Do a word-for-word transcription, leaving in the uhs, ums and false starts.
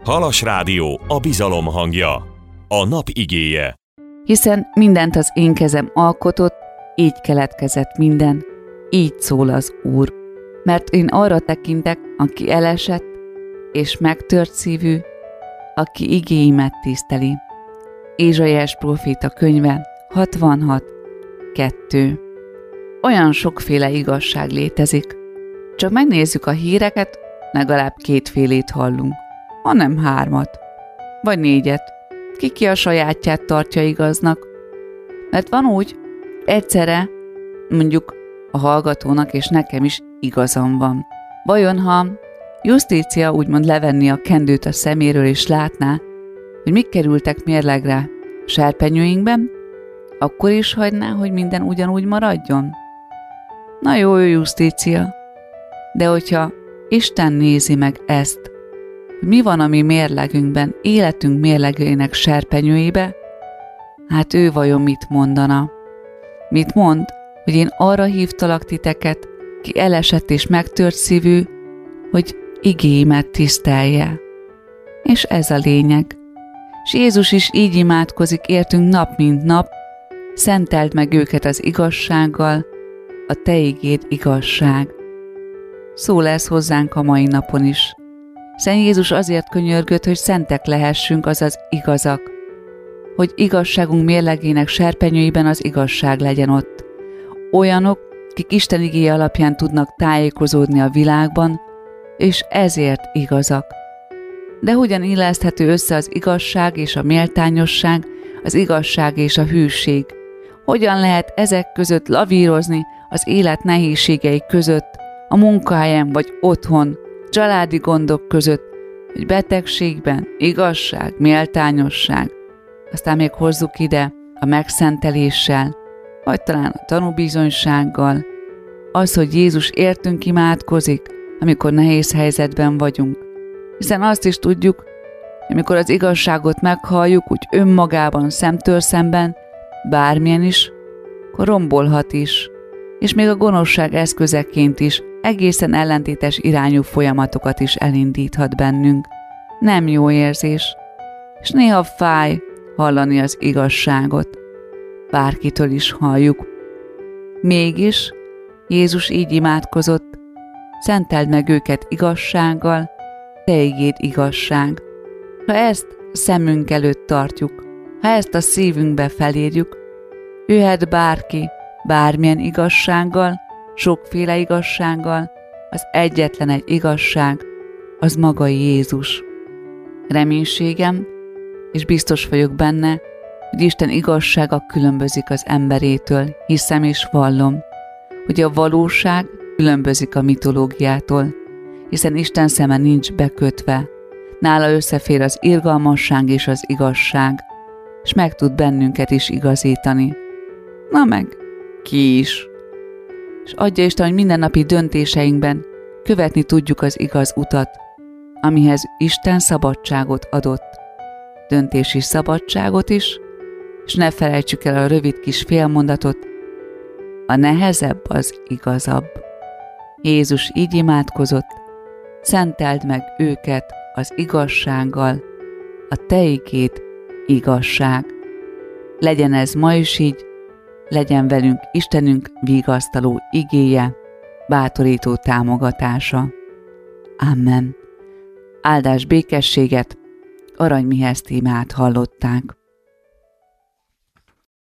Halas Rádió, a bizalom hangja. A nap igéje. Hiszen mindent az én kezem alkotott, így keletkezett minden, így szól az Úr. Mert én arra tekintek, aki elesett, és megtört szívű, aki igéimet tiszteli. Ézsaiás próféta könyve hatvanhat kettő. Olyan sokféle igazság létezik. Csak megnézzük a híreket, legalább kétfélét hallunk, hanem hármat, vagy négyet. Ki ki a sajátját tartja igaznak. Mert van úgy, egyszerre mondjuk a hallgatónak és nekem is igazam van. Vajon, ha Justícia úgymond levenni a kendőt a szeméről és látná, hogy mik kerültek mérlegre serpenyőinkben, akkor is hagyná, hogy minden ugyanúgy maradjon? Na jó, jó Justícia. De hogyha Isten nézi meg ezt, hogy mi van a mi mérlegünkben, életünk mérlegének serpenyőibe, hát ő vajon mit mondana? Mit mond, hogy én arra hívtalak titeket, ki elesett és megtört szívű, hogy igéimet tisztelje. És ez a lényeg. És Jézus is így imádkozik értünk nap mint nap, szenteld meg őket az igazsággal, a te igéd igazság. Szól ez hozzánk a mai napon is. Szent Jézus azért könyörgött, hogy szentek lehessünk, azaz igazak, hogy igazságunk mérlegének serpenyőiben az igazság legyen ott. Olyanok, kik Isten igéje alapján tudnak tájékozódni a világban, és ezért igazak. De hogyan illeszthető össze az igazság és a méltányosság, az igazság és a hűség? Hogyan lehet ezek között lavírozni az élet nehézségei között, a munkahelyen vagy otthon, családi gondok között, hogy betegségben, igazság, méltányosság, aztán még hozzuk ide a megszenteléssel, vagy talán a tanúbizonysággal, az, hogy Jézus értünk imádkozik, amikor nehéz helyzetben vagyunk. Hiszen azt is tudjuk, hogy amikor az igazságot meghalljuk, úgy önmagában szemtől szemben, bármilyen is, akkor rombolhat is, és még a gonoszság eszközeként is egészen ellentétes irányú folyamatokat is elindíthat bennünk. Nem jó érzés, és néha fáj hallani az igazságot. Bárkitől is halljuk. Mégis Jézus így imádkozott, szenteld meg őket igazsággal, te igéd igazság. Ha ezt szemünk előtt tartjuk, ha ezt a szívünkbe felírjuk, jöhet bárki, bármilyen igazsággal, sokféle igazsággal, az egyetlen egy igazság, az maga Jézus. Reménységem, és biztos vagyok benne, hogy Isten igazsága különbözik az emberétől, hiszem és vallom, hogy a valóság különbözik a mitológiától, hiszen Isten szeme nincs bekötve, nála összefér az irgalmasság és az igazság, és meg tud bennünket is igazítani. Na meg, ki is. És adja Isten, hogy mindennapi döntéseinkben követni tudjuk az igaz utat, amihez Isten szabadságot adott. Döntési szabadságot is, és ne felejtsük el a rövid kis félmondatot, a nehezebb az igazabb. Jézus így imádkozott, szenteld meg őket az igazsággal, a te igéd igazság. Legyen ez ma is így, legyen velünk Istenünk vigasztaló igéje, bátorító támogatása. Amen. Áldás békességet, Arany Mihály témát hallották.